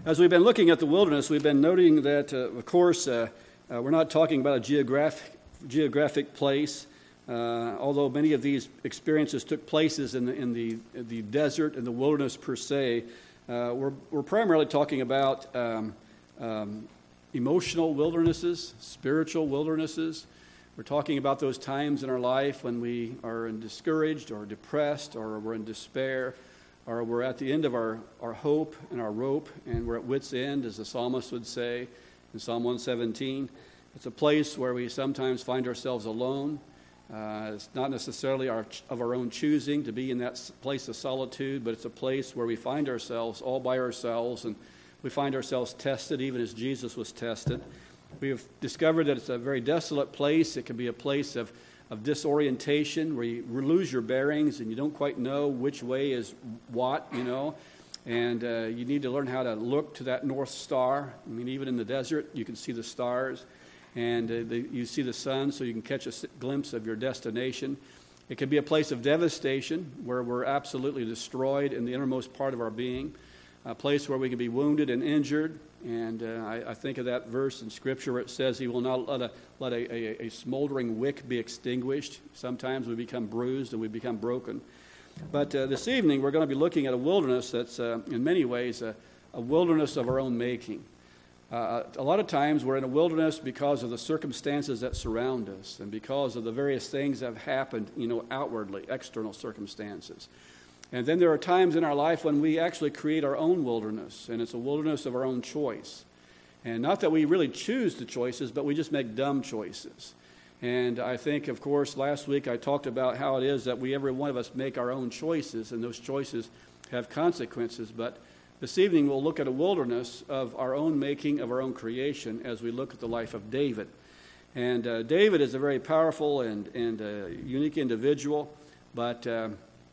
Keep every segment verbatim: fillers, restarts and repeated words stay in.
As we've been looking at the wilderness, we've been noting that, uh, of course, uh, uh, we're not talking about a geographic, geographic place, uh, although many of these experiences took places in the, in the, the desert and the wilderness per se. Uh, we're, we're primarily talking about um, um, emotional wildernesses, spiritual wildernesses. We're talking about those times in our life when we are discouraged or depressed or we're in despair, or we're at the end of our, our hope and our rope, and we're at wit's end, as the psalmist would say in Psalm one seventeen. It's a place where we sometimes find ourselves alone. Uh, it's not necessarily our, of our own choosing to be in that place of solitude, but it's a place where we find ourselves all by ourselves, and we find ourselves tested, even as Jesus was tested. We have discovered that it's a very desolate place. It can be a place of of disorientation, where you lose your bearings and you don't quite know which way is what, you know, and uh, you need to learn how to look to that North Star. I mean, even in the desert, you can see the stars, and uh, the, you see the sun, so you can catch a glimpse of your destination. It can be a place of devastation, where we're absolutely destroyed in the innermost part of our being, a place where we can be wounded and injured. And uh, I, I think of that verse in Scripture where it says he will not let, a, let a, a, a smoldering wick be extinguished. Sometimes we become bruised and we become broken. But uh, this evening we're going to be looking at a wilderness that's uh, in many ways a, a wilderness of our own making. Uh, a lot of times we're in a wilderness because of the circumstances that surround us and because of the various things that have happened, you know, outwardly, external circumstances. And then there are times in our life when we actually create our own wilderness, and it's a wilderness of our own choice. And not that we really choose the choices, but we just make dumb choices. And I think, of course, last week I talked about how it is that we, every one of us, make our own choices, and those choices have consequences. But this evening we'll look at a wilderness of our own making, of our own creation, as we look at the life of David. And uh, David is a very powerful and, and uh, unique individual, but Uh,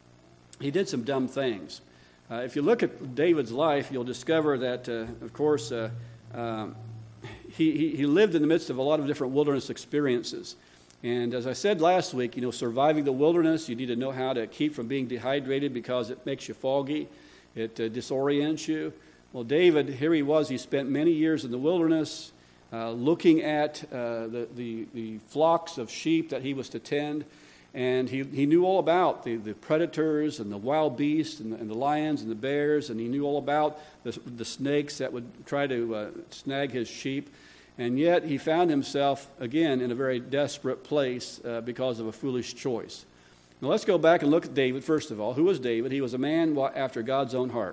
he did some dumb things. Uh, if you look at David's life, you'll discover that, uh, of course, uh, um, he, he, he lived in the midst of a lot of different wilderness experiences. And as I said last week, you know, surviving the wilderness, you need to know how to keep from being dehydrated because it makes you foggy. It uh, disorients you. Well, David, here he was. He spent many years in the wilderness uh, looking at uh, the, the, the flocks of sheep that he was to tend. And he, he knew all about the, the predators and the wild beasts and the, and the lions and the bears, and he knew all about the, the snakes that would try to uh, snag his sheep. And yet he found himself, again, in a very desperate place uh, because of a foolish choice. Now let's go back and look at David, first of all. Who was David? He was a man after God's own heart.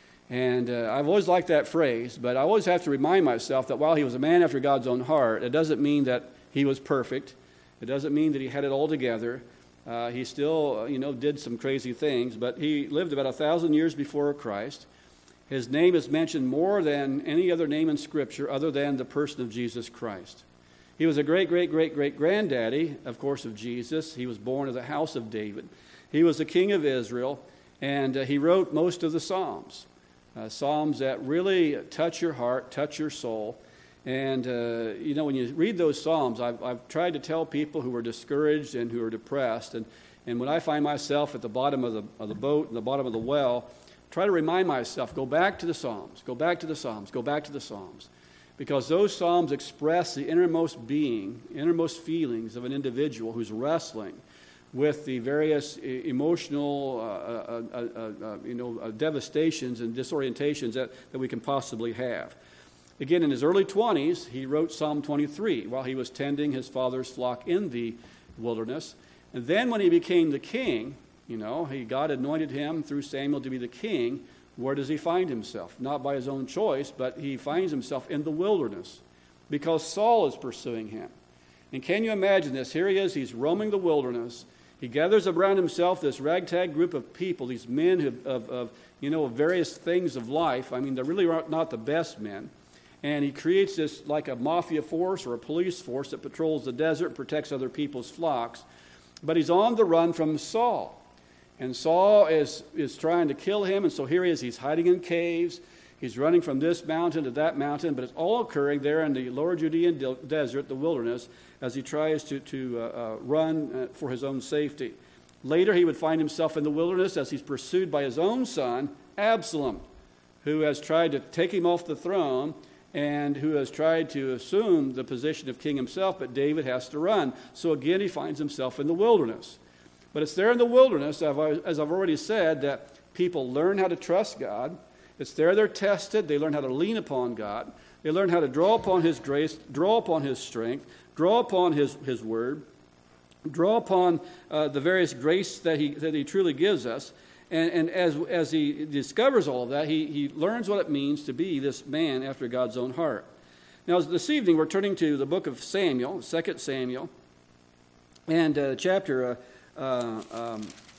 And uh, I've always liked that phrase, but I always have to remind myself that while he was a man after God's own heart, it doesn't mean that he was perfect. It doesn't mean that he had it all together. Uh, he still, uh, you know, did some crazy things, but he lived about a thousand years before Christ. His name is mentioned more than any other name in Scripture other than the person of Jesus Christ. He was a great, great, great, great granddaddy, of course, of Jesus. He was born of the house of David. He was the king of Israel, and uh, he wrote most of the Psalms, uh, Psalms that really touch your heart, touch your soul. And, uh, you know, when you read those Psalms, I've, I've tried to tell people who are discouraged and who are depressed, and, and when I find myself at the bottom of the, of the boat, and the bottom of the well, try to remind myself, go back to the Psalms, go back to the Psalms, go back to the Psalms. Because those Psalms express the innermost being, innermost feelings of an individual who's wrestling with the various emotional, uh, uh, uh, uh, you know, uh, devastations and disorientations that, that we can possibly have. Again, in his early twenties, he wrote Psalm twenty-three while he was tending his father's flock in the wilderness. And then when he became the king, you know, he, God anointed him through Samuel to be the king. Where does he find himself? Not by his own choice, but he finds himself in the wilderness because Saul is pursuing him. And can you imagine this? Here he is, he's roaming the wilderness. He gathers around himself this ragtag group of people, these men who, of, of, you know, various things of life. I mean, they're really not the best men. And he creates this like a mafia force or a police force that patrols the desert and protects other people's flocks. But he's on the run from Saul. And Saul is, is trying to kill him. And so here he is. He's hiding in caves. He's running from this mountain to that mountain. But it's all occurring there in the lower Judean de- desert, the wilderness, as he tries to, to uh, uh, run uh, for his own safety. Later he would find himself in the wilderness as he's pursued by his own son, Absalom, who has tried to take him off the throne and who has tried to assume the position of king himself, but David has to run. So again, he finds himself in the wilderness. But it's there in the wilderness, as I've already said, that people learn how to trust God. It's there they're tested. They learn how to lean upon God. They learn how to draw upon his grace, draw upon his strength, draw upon his, his word, draw upon uh, the various grace that he, that he truly gives us. And, and as, as he discovers all of that, he, he learns what it means to be this man after God's own heart. Now, this evening, we're turning to the book of Samuel, Second Samuel, and uh, chapter uh, uh, um,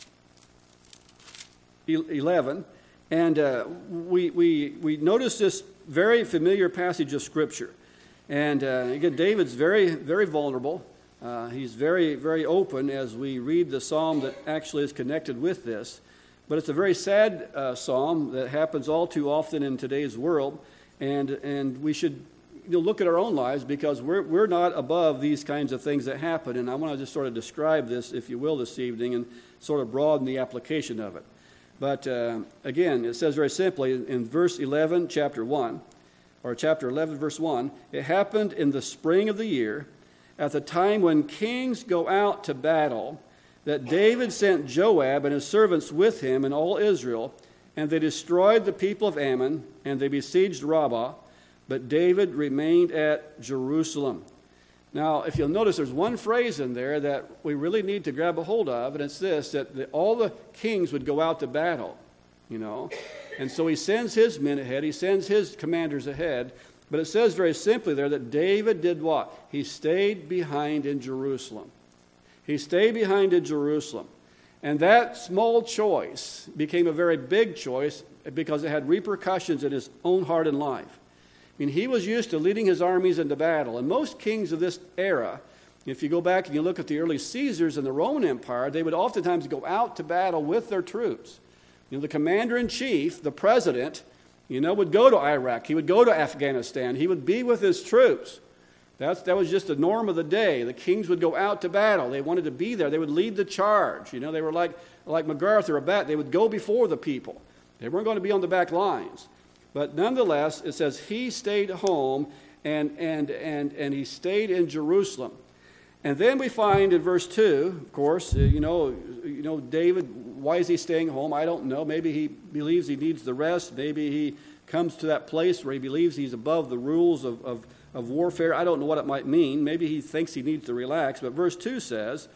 eleven. And uh, we, we, we notice this very familiar passage of Scripture. And uh, again, David's very, very vulnerable. Uh, he's very, very open as we read the psalm that actually is connected with this. But it's a very sad uh, psalm that happens all too often in today's world. And and we should you know, look at our own lives, because we're, we're not above these kinds of things that happen. And I want to just sort of describe this, if you will, this evening and sort of broaden the application of it. But uh, again, it says very simply in verse eleven, chapter one, or chapter eleven, verse one, it happened in the spring of the year, at the time when kings go out to battle, that David sent Joab and his servants with him and all Israel, and they destroyed the people of Ammon, and they besieged Rabbah, but David remained at Jerusalem. Now, if you'll notice, there's one phrase in there that we really need to grab a hold of, and it's this, that the, all the kings would go out to battle, you know. And so he sends his men ahead, he sends his commanders ahead, but it says very simply there that David did what? He stayed behind in Jerusalem. He stayed behind in Jerusalem. And that small choice became a very big choice because it had repercussions in his own heart and life. I mean, he was used to leading his armies into battle. And most kings of this era, if you go back and you look at the early Caesars in the Roman Empire, they would oftentimes go out to battle with their troops. You know, the commander-in-chief, the president, you know, would go to Iraq. He would go to Afghanistan. He would be with his troops. That's, that was just the norm of the day. The kings would go out to battle. They wanted to be there. They would lead the charge. You know, they were like, like MacArthur or Bat. They would go before the people. They weren't going to be on the back lines. But nonetheless, it says he stayed home and, and, and, and he stayed in Jerusalem. And then we find in verse two, of course, you know, you know, David, why is he staying home? I don't know. Maybe he believes he needs the rest. Maybe he comes to that place where he believes he's above the rules of, of, of warfare. I don't know what it might mean. Maybe he thinks he needs to relax. But verse two says,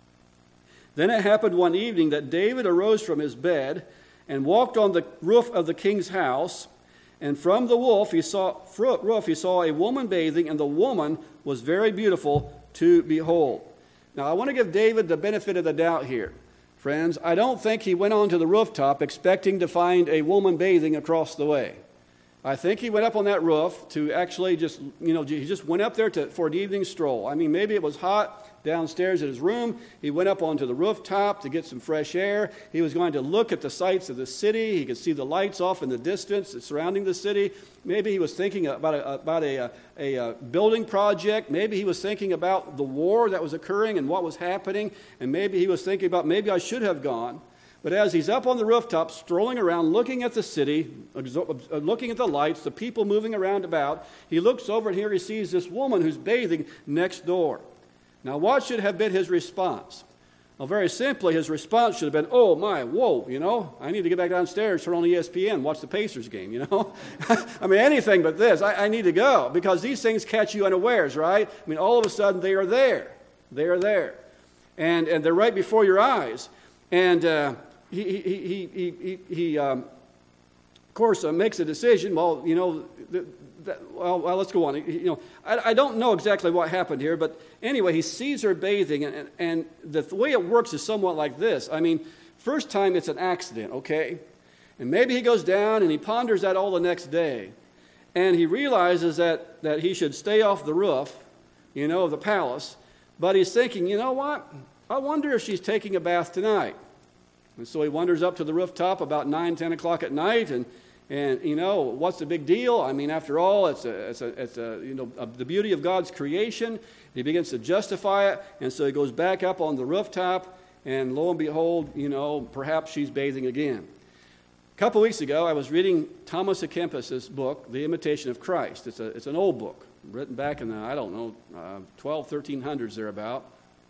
then it happened one evening that David arose from his bed and walked on the roof of the king's house. And from the roof he saw, roof he saw a woman bathing, and the woman was very beautiful to behold. Now, I want to give David the benefit of the doubt here. Friends, I don't think he went onto the rooftop expecting to find a woman bathing across the way. I think he went up on that roof to actually just, you know, he just went up there to, for an evening stroll. I mean, maybe it was hot downstairs in his room. He went up onto the rooftop to get some fresh air. He was going to look at the sights of the city. He could see the lights off in the distance surrounding the city. Maybe he was thinking about a, about a, a, a building project. Maybe he was thinking about the war that was occurring and what was happening. And maybe he was thinking about, maybe I should have gone. But as he's up on the rooftop, strolling around, looking at the city, looking at the lights, the people moving around about, he looks over and here he sees this woman who's bathing next door. Now, what should have been his response? Well, very simply, his response should have been, oh, my, whoa, you know, I need to get back downstairs, turn on E S P N, watch the Pacers game, you know. I mean, anything but this. I, I need to go because these things catch you unawares, right? I mean, all of a sudden, they are there. They are there. And, and they're right before your eyes. And uh, he, he, he, he, he, he um, of course, uh, makes a decision. Well, you know, the, the, well, well, let's go on. You know, I, I don't know exactly what happened here, but anyway, he sees her bathing, and, and the way it works is somewhat like this. I mean, first time it's an accident, okay? And maybe he goes down and he ponders that all the next day. And he realizes that, that he should stay off the roof, you know, of the palace. But he's thinking, you know what? I wonder if she's taking a bath tonight. And so he wanders up to the rooftop about nine, ten o'clock at night, and, and you know, what's the big deal? I mean, after all, it's a, it's a, it's a you know, a, the beauty of God's creation. He begins to justify it, and so he goes back up on the rooftop, and lo and behold, you know, perhaps she's bathing again. couple weeks ago, I was reading Thomas A. Kempis' book, The Imitation of Christ. It's, a, it's an old book, written back in the, I don't know, uh, twelve, thirteen hundreds thereabout.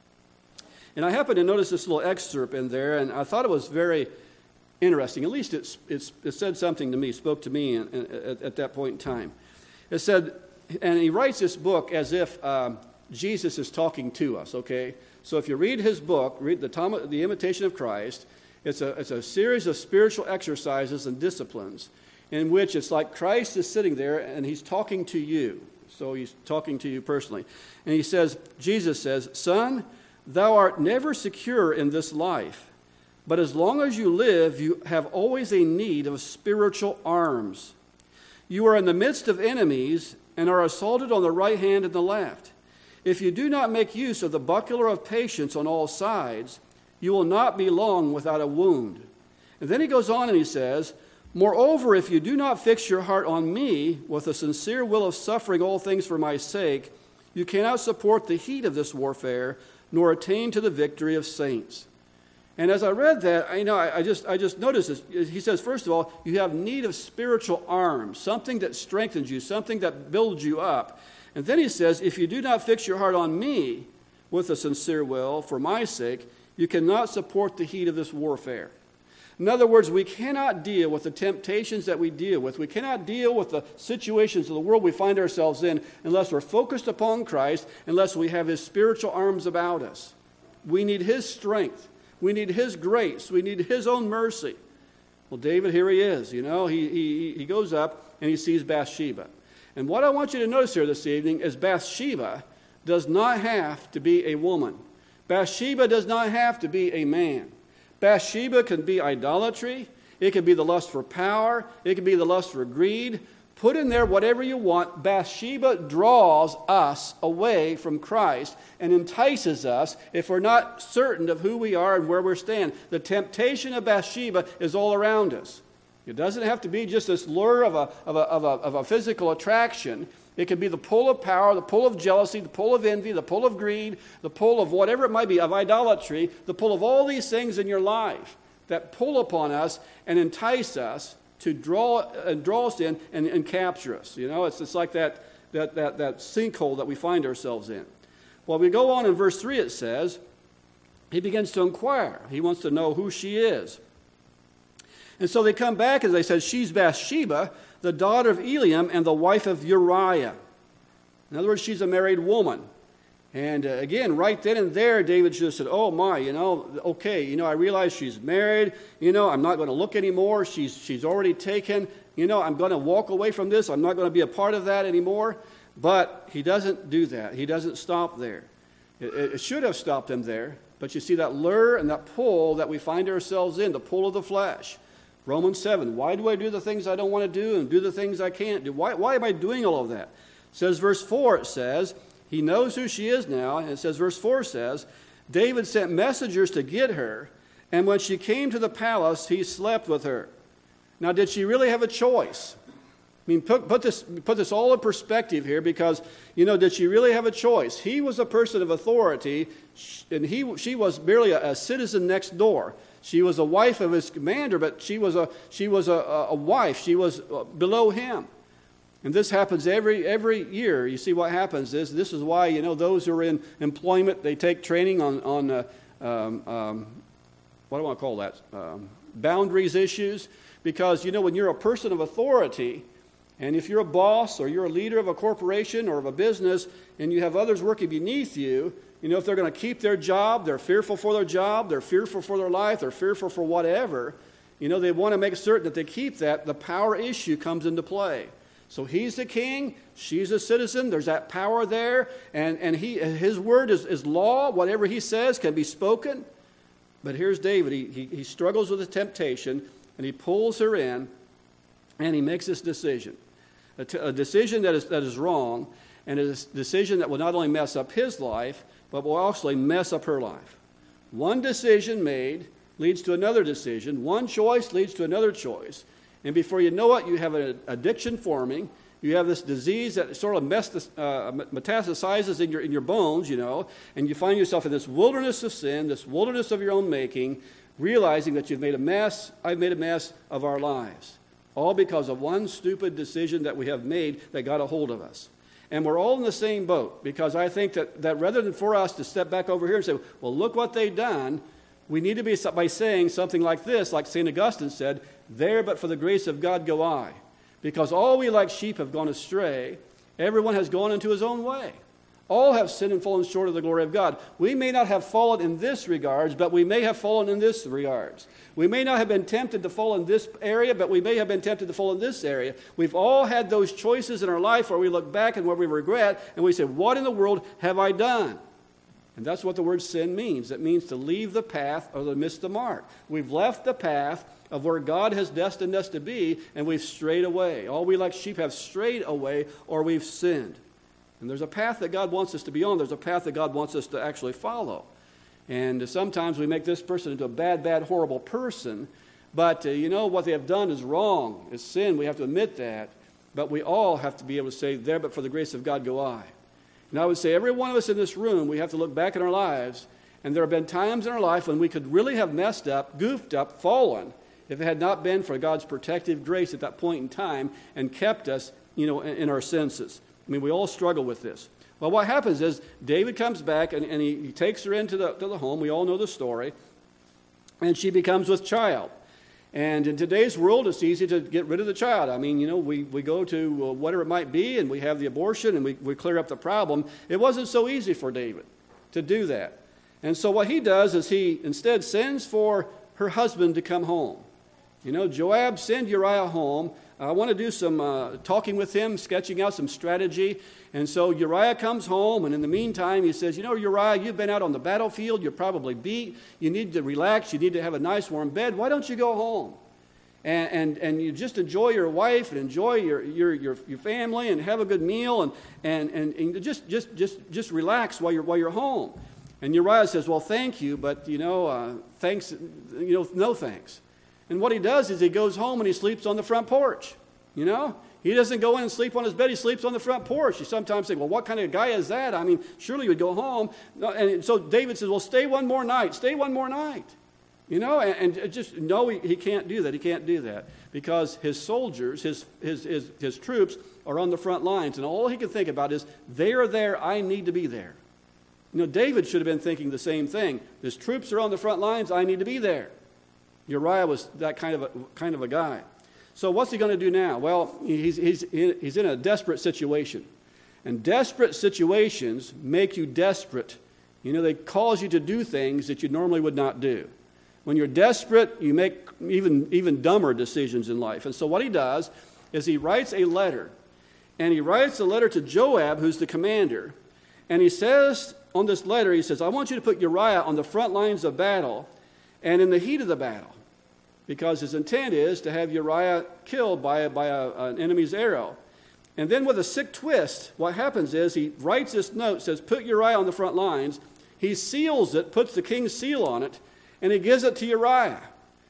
And I happened to notice this little excerpt in there, and I thought it was very interesting. At least it's, it's, it said something to me, spoke to me in, in, at, at that point in time. It said, and he writes this book as if um, Jesus is talking to us, okay? So if you read his book, read the, Thomas, the Imitation of Christ, It's a, it's a series of spiritual exercises and disciplines in which it's like Christ is sitting there and he's talking to you. So he's talking to you personally. And he says, Jesus says, "Son, thou art never secure in this life, but as long as you live, you have always a need of spiritual arms. You are in the midst of enemies and are assaulted on the right hand and the left. If you do not make use of the buckler of patience on all sides, you will not be long without a wound." And then he goes on and he says, "Moreover, if you do not fix your heart on me with a sincere will of suffering all things for my sake, you cannot support the heat of this warfare, nor attain to the victory of saints." And as I read that, I you know I, I just I just noticed this. He says, first of all, you have need of spiritual arms, something that strengthens you, something that builds you up. And then he says, if you do not fix your heart on me with a sincere will for my sake, you cannot support the heat of this warfare. In other words, we cannot deal with the temptations that we deal with. We cannot deal with the situations of the world we find ourselves in unless we're focused upon Christ, unless we have his spiritual arms about us. We need his strength. We need his grace. We need his own mercy. Well, David, here he is. You know, he, he, he goes up and he sees Bathsheba. And what I want you to notice here this evening is Bathsheba does not have to be a woman. Bathsheba does not have to be a man. Bathsheba can be idolatry. It can be the lust for power. It can be the lust for greed. Put in there whatever you want. Bathsheba draws us away from Christ and entices us if we're not certain of who we are and where we're standing. The temptation of Bathsheba is all around us. It doesn't have to be just this lure of a, of a, of a, of a physical attraction. It can be the pull of power, the pull of jealousy, the pull of envy, the pull of greed, the pull of whatever it might be, of idolatry, the pull of all these things in your life that pull upon us and entice us to draw uh, draw us in and, and capture us. You know, it's, it's like that, that, that, that sinkhole that we find ourselves in. Well, we go on in verse three, it says, he begins to inquire. He wants to know who she is. And so they come back and they said, she's Bathsheba, the daughter of Eliam and the wife of Uriah. In other words, she's a married woman. And uh, again, right then and there, David should have said, oh my, you know, okay, you know, I realize she's married. You know, I'm not going to look anymore. She's, she's already taken. You know, I'm going to walk away from this. I'm not going to be a part of that anymore. But he doesn't do that. He doesn't stop there. It, it should have stopped him there. But you see that lure and that pull that we find ourselves in, the pull of the flesh. Romans seven, why do I do the things I don't want to do and do the things I can't do? Why, why am I doing all of that? It says verse four, it says, he knows who she is now. And it says verse four says, David sent messengers to get her, and when she came to the palace, he slept with her. Now, did she really have a choice? I mean, put, put, this, put this all in perspective here because, you know, did she really have a choice? He was a person of authority, and he, she was merely a, a citizen next door. She was a wife of his commander, but she was a she was a, a wife. She was below him. And this happens every every year. You see what happens is this is why, you know, those who are in employment, they take training on, on uh, um, um, what do I want to call that? Um, boundaries issues. Because, you know, when you're a person of authority, and if you're a boss or you're a leader of a corporation or of a business, and you have others working beneath you, you know, if they're going to keep their job, they're fearful for their job, they're fearful for their life, they're fearful for whatever, you know, they want to make certain that they keep that. The power issue comes into play. So he's the king, she's a citizen, there's that power there, and, and he his word is, is law. Whatever he says can be spoken. But here's David. He, he, he struggles with the temptation, and he pulls her in, and he makes this decision. A, t- a decision that is, that is wrong, and a decision that will not only mess up his life, but will also mess up her life. One decision made leads to another decision. One choice leads to another choice. And before you know it, you have an addiction forming. You have this disease that sort of uh, metastasizes in your, in your bones, you know, and you find yourself in this wilderness of sin, this wilderness of your own making, realizing that you've made a mess, I've made a mess of our lives, all because of one stupid decision that we have made that got a hold of us. And we're all in the same boat, because I think that, that rather than for us to step back over here and say, well, look what they've done, we need to be by saying something like this, like Saint Augustine said, there but for the grace of God go I. Because all we like sheep have gone astray, everyone has gone into his own way. All have sinned and fallen short of the glory of God. We may not have fallen in this regards, but we may have fallen in this regards. We may not have been tempted to fall in this area, but we may have been tempted to fall in this area. We've all had those choices in our life where we look back and where we regret, and we say, what in the world have I done? And that's what the word sin means. It means to leave the path or to miss the mark. We've left the path of where God has destined us to be, and we've strayed away. All we like sheep have strayed away, or we've sinned. And there's a path that God wants us to be on. There's a path that God wants us to actually follow. And sometimes we make this person into a bad, bad, horrible person. But, uh, you know, what they have done is wrong. It's sin. We have to admit that. But we all have to be able to say, there but for the grace of God go I. And I would say every one of us in this room, we have to look back in our lives. And there have been times in our life when we could really have messed up, goofed up, fallen, if it had not been for God's protective grace at that point in time and kept us, you know, in, in our senses. I mean, we all struggle with this. Well, what happens is David comes back and, and he, he takes her into the, to the home. We all know the story. And she becomes with child. And in today's world, it's easy to get rid of the child. I mean, you know, we, we go to uh, whatever it might be and we have the abortion and we, we clear up the problem. It wasn't so easy for David to do that. And so what he does is he instead sends for her husband to come home. You know, Joab, send Uriah home. I want to do some uh, talking with him, sketching out some strategy. And so Uriah comes home, and in the meantime, he says, you know, Uriah, you've been out on the battlefield. You're probably beat. You need to relax. You need to have a nice warm bed. Why don't you go home? And and, and you just enjoy your wife and enjoy your, your, your, your family and have a good meal and, and, and, and just, just, just, just relax while you're, while you're home. And Uriah says, well, thank you, but, you know, uh, thanks, you know, no thanks. And what he does is he goes home and he sleeps on the front porch, you know? He doesn't go in and sleep on his bed. He sleeps on the front porch. You sometimes think, well, what kind of guy is that? I mean, surely you would go home. And so David says, well, stay one more night. Stay one more night. You know, and, and just, no, he, he can't do that. He can't do that because his soldiers, his, his, his, his troops are on the front lines. And all he can think about is, they are there. I need to be there. You know, David should have been thinking the same thing. His troops are on the front lines. I need to be there. Uriah was that kind of a, kind of a guy. So what's he going to do now? Well, he's, he's, he's in a desperate situation. And desperate situations make you desperate. You know, they cause you to do things that you normally would not do. When you're desperate, you make even, even dumber decisions in life. And so what he does is he writes a letter. And he writes a letter to Joab, who's the commander. And he says on this letter, he says, I want you to put Uriah on the front lines of battle and in the heat of the battle. Because his intent is to have Uriah killed by, a, by a, an enemy's arrow. And then with a sick twist, what happens is he writes this note, says, put Uriah on the front lines. He seals it, puts the king's seal on it, and he gives it to Uriah.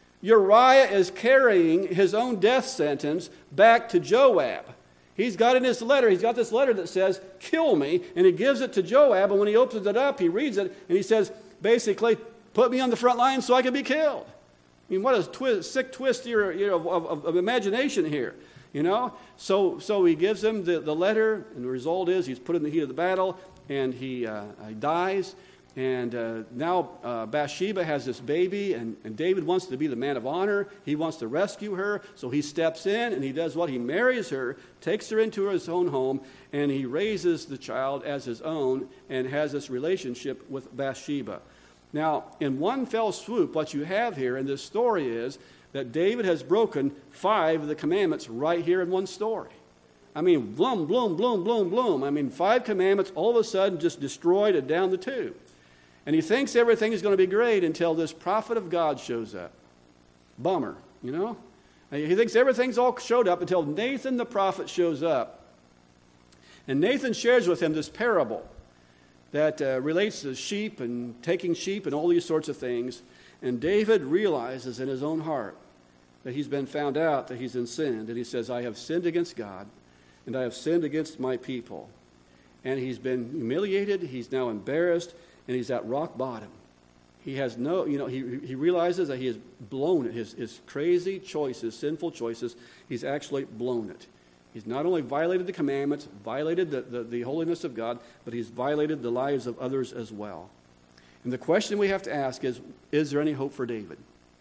Uriah is carrying his own death sentence back to Joab. He's got in his letter, he's got this letter that says, kill me, and he gives it to Joab, and when he opens it up, he reads it, and he says, basically, put me on the front line so I can be killed. I mean, what a twist, sick twist here, you know, of, of, of imagination here, you know? So so he gives him the, the letter, and the result is he's put in the heat of the battle, and he, uh, he dies. And uh, now uh, Bathsheba has this baby, and, and David wants to be the man of honor. He wants to rescue her, so he steps in, and he does what? He marries her, takes her into his own home, and he raises the child as his own and has this relationship with Bathsheba. Now, in one fell swoop, what you have here in this story is that David has broken five of the commandments right here in one story. I mean, bloom, bloom, bloom, bloom, bloom. I mean, five commandments all of a sudden just destroyed and down the tube. And he thinks everything is going to be great until this prophet of God shows up. Bummer, you know? He thinks everything's all showed up until Nathan the prophet shows up. And Nathan shares with him this parable that uh, relates to sheep and taking sheep and all these sorts of things. And David realizes in his own heart that he's been found out, that he's in sin. And he says, I have sinned against God, and I have sinned against my people. And he's been humiliated, he's now embarrassed, and he's at rock bottom. He has no, you know, he, he realizes that he has blown it. His, his crazy choices, sinful choices, he's actually blown it. He's not only violated the commandments, violated the, the, the holiness of God, but he's violated the lives of others as well. And the question we have to ask is, is there any hope for David?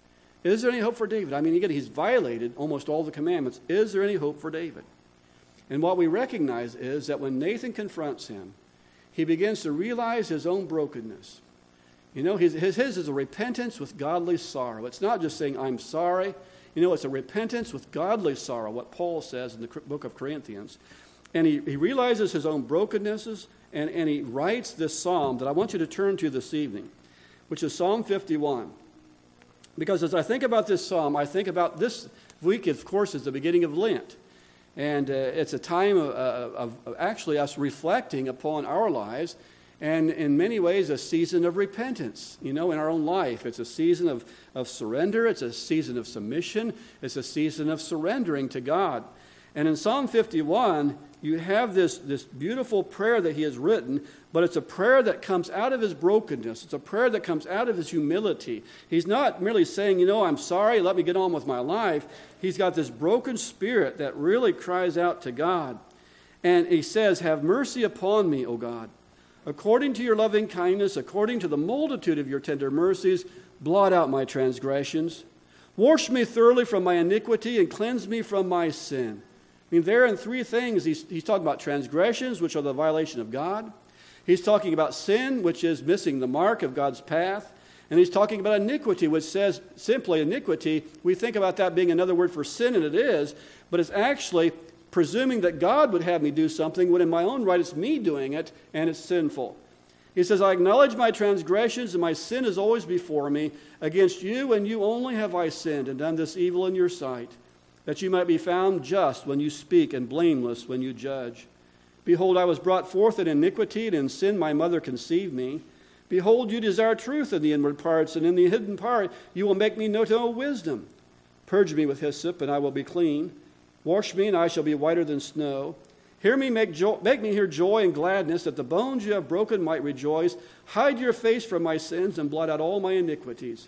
Is there any hope for David? I mean, again, he's violated almost all the commandments. Is there any hope for David? And what we recognize is that when Nathan confronts him, he begins to realize his own brokenness. You know, his, his, his is a repentance with godly sorrow. It's not just saying, I'm sorry. You know, it's a repentance with godly sorrow, what Paul says in the book of Corinthians. And he, he realizes his own brokennesses, and, and he writes this psalm that I want you to turn to this evening, which is Psalm fifty-one. Because as I think about this psalm, I think about this week, of course, is the beginning of Lent. And uh, it's a time of, of, of actually us reflecting upon our lives, and in many ways a season of repentance, you know, in our own life. It's a season of, of surrender. It's a season of submission. It's a season of surrendering to God. And in Psalm fifty-one, you have this, this beautiful prayer that he has written, but it's a prayer that comes out of his brokenness. It's a prayer that comes out of his humility. He's not merely saying, you know, I'm sorry, let me get on with my life. He's got this broken spirit that really cries out to God. And he says, have mercy upon me, O God. According to your loving kindness, according to the multitude of your tender mercies, blot out my transgressions. Wash me thoroughly from my iniquity and cleanse me from my sin. I mean, there in three things, he's, he's talking about transgressions, which are the violation of God. He's talking about sin, which is missing the mark of God's path. And he's talking about iniquity, which says simply iniquity. We think about that being another word for sin, and it is, but it's actually presuming that God would have me do something when in my own right it's me doing it, and it's sinful. He says, I acknowledge my transgressions, and my sin is always before me. Against you and you only have I sinned and done this evil in your sight, that you might be found just when you speak and blameless when you judge. Behold, I was brought forth in iniquity, and in sin my mother conceived me. Behold, you desire truth in the inward parts, and in the hidden part you will make me know to know wisdom. Purge me with hyssop, and I will be clean. Wash me, and I shall be whiter than snow. Hear me, make, jo- make me hear joy and gladness, that the bones you have broken might rejoice. Hide your face from my sins, and blot out all my iniquities.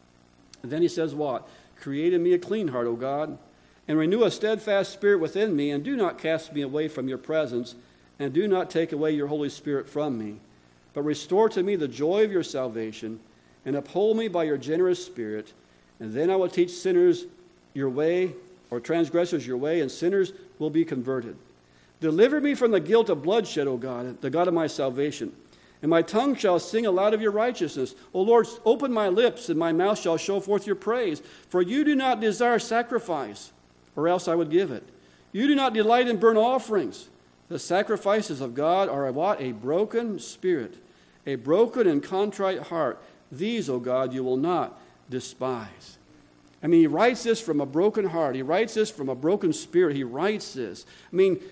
And then he says what? Create in me a clean heart, O God, and renew a steadfast spirit within me, and do not cast me away from your presence, and do not take away your Holy Spirit from me. But restore to me the joy of your salvation, and uphold me by your generous spirit. And then I will teach sinners your way, or transgressors your way, and sinners will be converted. Deliver me from the guilt of bloodshed, O God, the God of my salvation. And my tongue shall sing aloud of your righteousness. O Lord, open my lips, and my mouth shall show forth your praise. For you do not desire sacrifice, or else I would give it. You do not delight in burnt offerings. The sacrifices of God are a what? A broken spirit, a broken and contrite heart. These, O God, you will not despise. I mean, he writes this from a broken heart. He writes this from a broken spirit. He writes this. I mean,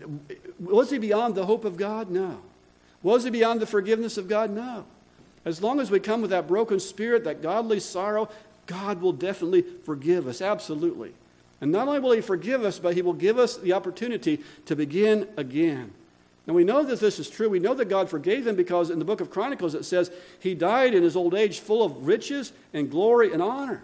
was he beyond the hope of God? No. Was he beyond the forgiveness of God? No. As long as we come with that broken spirit, that godly sorrow, God will definitely forgive us, absolutely. And not only will he forgive us, but he will give us the opportunity to begin again. And we know that this is true. We know that God forgave him because in the book of Chronicles it says he died in his old age full of riches and glory and honor.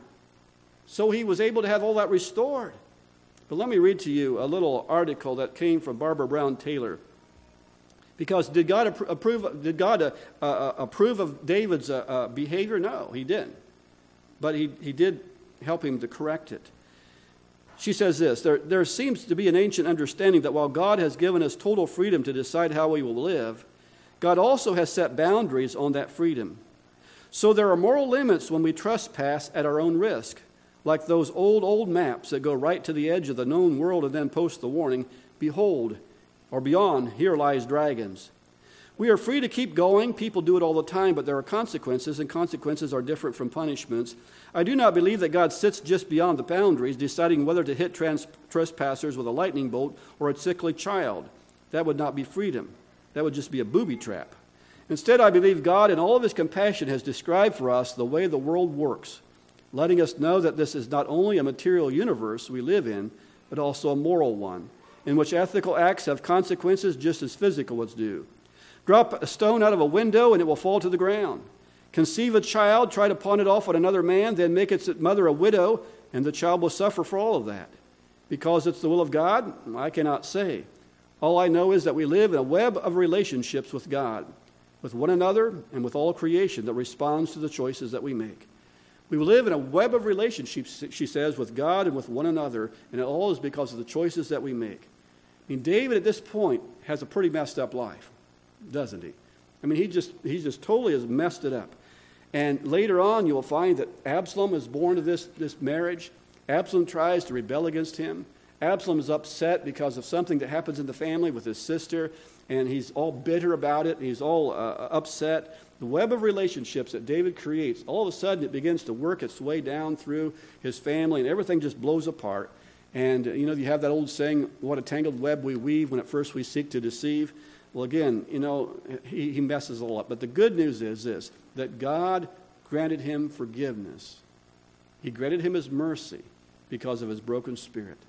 So he was able to have all that restored. But let me read to you a little article that came from Barbara Brown Taylor. Because did God approve, did God uh, uh, approve of David's uh, uh, behavior? No, he didn't. But he, he did help him to correct it. She says this, there, there seems to be an ancient understanding that while God has given us total freedom to decide how we will live, God also has set boundaries on that freedom. So there are moral limits when we trespass at our own risk, like those old, old maps that go right to the edge of the known world and then post the warning, behold, or beyond, here lies dragons. We are free to keep going. People do it all the time, but there are consequences, and consequences are different from punishments. I do not believe that God sits just beyond the boundaries, deciding whether to hit trans- trespassers with a lightning bolt or a sickly child. That would not be freedom. That would just be a booby trap. Instead, I believe God, in all of his compassion, has described for us the way the world works, letting us know that this is not only a material universe we live in, but also a moral one, in which ethical acts have consequences just as physical ones do. Drop a stone out of a window and it will fall to the ground. Conceive a child, try to pawn it off on another man, then make its mother a widow, and the child will suffer for all of that. Because it's the will of God, I cannot say. All I know is that we live in a web of relationships with God, with one another, and with all creation that responds to the choices that we make. We live in a web of relationships, she says, with God and with one another, and it all is because of the choices that we make. I mean, David at this point has a pretty messed up life, doesn't he? I mean, he just he just totally has messed it up. And later on, you will find that Absalom is born to this, this marriage. Absalom tries to rebel against him. Absalom is upset because of something that happens in the family with his sister, and he's all bitter about it. He's all uh, upset. The web of relationships that David creates, all of a sudden it begins to work its way down through his family, and everything just blows apart. And, uh, you know, you have that old saying, what a tangled web we weave when at first we seek to deceive. Well, again, you know, he, he messes it all up. But the good news is this, that God granted him forgiveness. He granted him his mercy because of his broken spirit.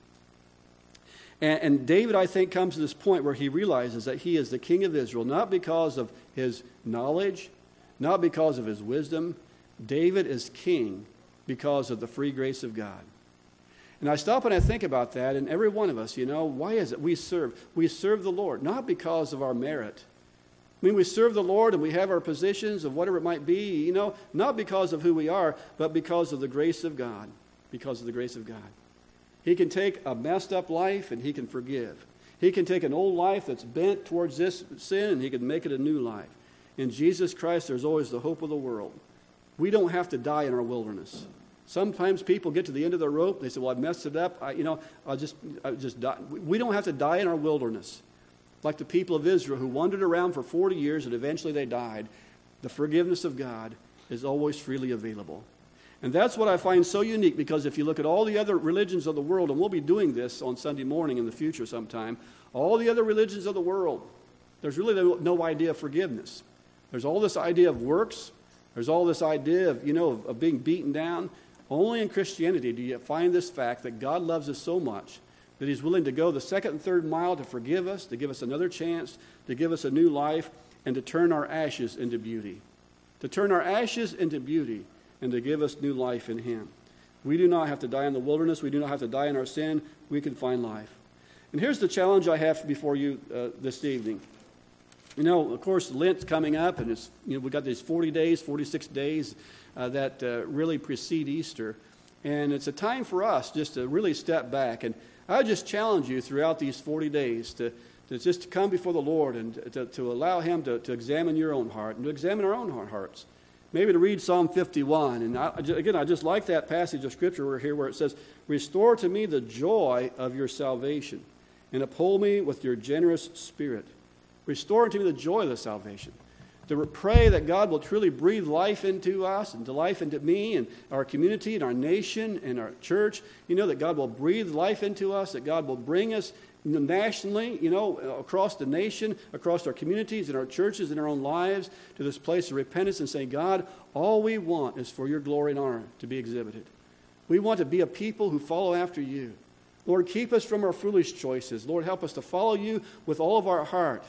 And, and David, I think, comes to this point where he realizes that he is the king of Israel, not because of his knowledge, not because of his wisdom. David is king because of the free grace of God. And I stop and I think about that, and every one of us, you know, why is it we serve? We serve the Lord, not because of our merit. I mean, we serve the Lord and we have our positions of whatever it might be, you know, not because of who we are, but because of the grace of God, because of the grace of God. He can take a messed up life and he can forgive. He can take an old life that's bent towards this sin and he can make it a new life. In Jesus Christ, there's always the hope of the world. We don't have to die in our wilderness. Sometimes people get to the end of their rope. They say, well, I've messed it up. I, you know, I'll just, I'll just die. We don't have to die in our wilderness. Like the people of Israel who wandered around for forty years and eventually they died. The forgiveness of God is always freely available. And that's what I find so unique, because if you look at all the other religions of the world, and we'll be doing this on Sunday morning in the future sometime, all the other religions of the world, there's really no, no idea of forgiveness. There's all this idea of works. There's all this idea of, you know, of, of being beaten down. Only in Christianity do you find this fact that God loves us so much that he's willing to go the second and third mile to forgive us, to give us another chance, to give us a new life, and to turn our ashes into beauty. To turn our ashes into beauty and to give us new life in him. We do not have to die in the wilderness. We do not have to die in our sin. We can find life. And here's the challenge I have before you uh, this evening. You know, of course, Lent's coming up, and it's, you know, we've got these forty days, forty-six days uh, that uh, really precede Easter. And it's a time for us just to really step back. And I just challenge you throughout these forty days to, to just to come before the Lord and to, to allow him to, to examine your own heart and to examine our own hearts. Maybe to read Psalm fifty-one. And I, again, I just like that passage of Scripture we're here where it says, restore to me the joy of your salvation and uphold me with your generous spirit. Restore to me the joy of the salvation. To pray that God will truly breathe life into us and to life into me and our community and our nation and our church. You know, that God will breathe life into us, that God will bring us nationally, you know, across the nation, across our communities and our churches and our own lives to this place of repentance and saying, God, all we want is for your glory and honor to be exhibited. We want to be a people who follow after you. Lord, keep us from our foolish choices. Lord, help us to follow you with all of our heart.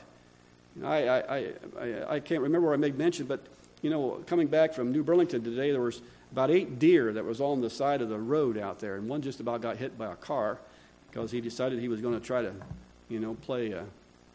I, I, I, I can't remember where I made mention, but, you know, coming back from New Burlington today, there was about eight deer that was on the side of the road out there, and one just about got hit by a car because he decided he was going to try to, you know, play, uh,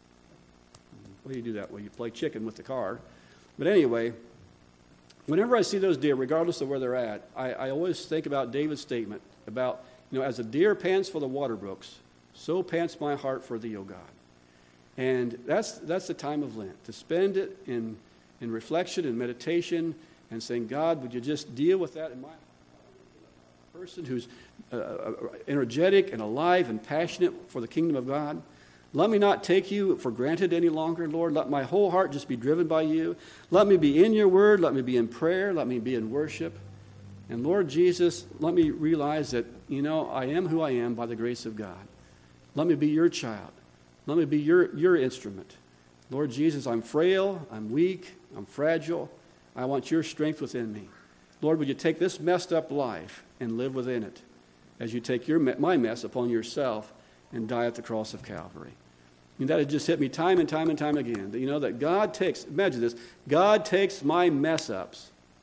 what do you do that way? You play chicken with the car. But anyway, whenever I see those deer, regardless of where they're at, I, I always think about David's statement about, you know, as a deer pants for the water brooks, so pants my heart for thee, O God. And that's that's the time of Lent, to spend it in, in reflection and meditation and saying, God, would you just deal with that in my person who's uh, energetic and alive and passionate for the kingdom of God. Let me not take you for granted any longer, Lord. Let my whole heart just be driven by you. Let me be in your word. Let me be in prayer. Let me be in worship. And Lord Jesus, let me realize that, you know, I am who I am by the grace of God. Let me be your child. Let me be your, your instrument. Lord Jesus, I'm frail, I'm weak, I'm fragile. I want your strength within me. Lord, would you take this messed up life and live within it as you take your my mess upon yourself and die at the cross of Calvary. And that has just hit me time and time and time again. That, you know, that God takes, imagine this, God takes my mess ups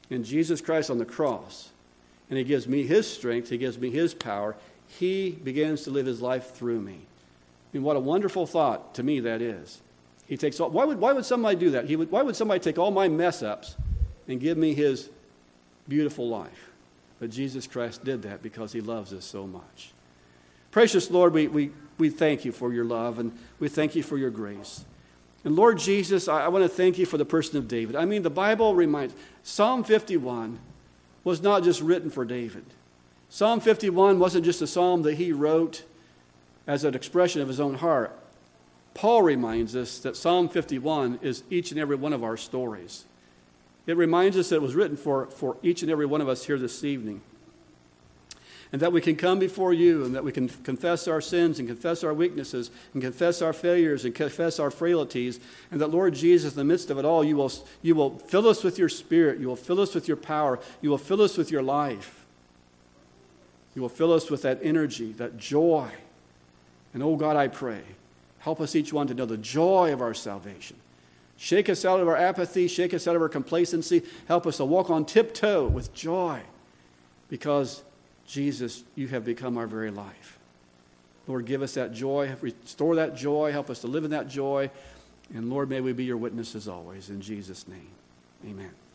in Jesus Christ on the cross, and he gives me his strength, he gives me his power, he begins to live his life through me. I mean, what a wonderful thought to me that is. He takes all, why would why would somebody do that? He would, why would somebody take all my mess ups and give me his beautiful life? But Jesus Christ did that because he loves us so much. Precious Lord, we, we, we thank you for your love, and we thank you for your grace. And Lord Jesus, I, I want to thank you for the person of David. I mean, the Bible reminds, Psalm fifty-one was not just written for David. Psalm fifty-one wasn't just a psalm that he wrote as an expression of his own heart. Paul reminds us that Psalm fifty-one is each and every one of our stories. It reminds us that it was written for, for each and every one of us here this evening. And that we can come before you, and that we can confess our sins and confess our weaknesses and confess our failures and confess our frailties. And that, Lord Jesus, in the midst of it all, you will, you will fill us with your Spirit. You will fill us with your power. You will fill us with your life. You will fill us with that energy, that joy. And, oh God, I pray, help us each one to know the joy of our salvation. Shake us out of our apathy. Shake us out of our complacency. Help us to walk on tiptoe with joy, because Jesus, you have become our very life. Lord, give us that joy. Restore that joy. Help us to live in that joy. And Lord, may we be your witnesses always. In Jesus' name, amen.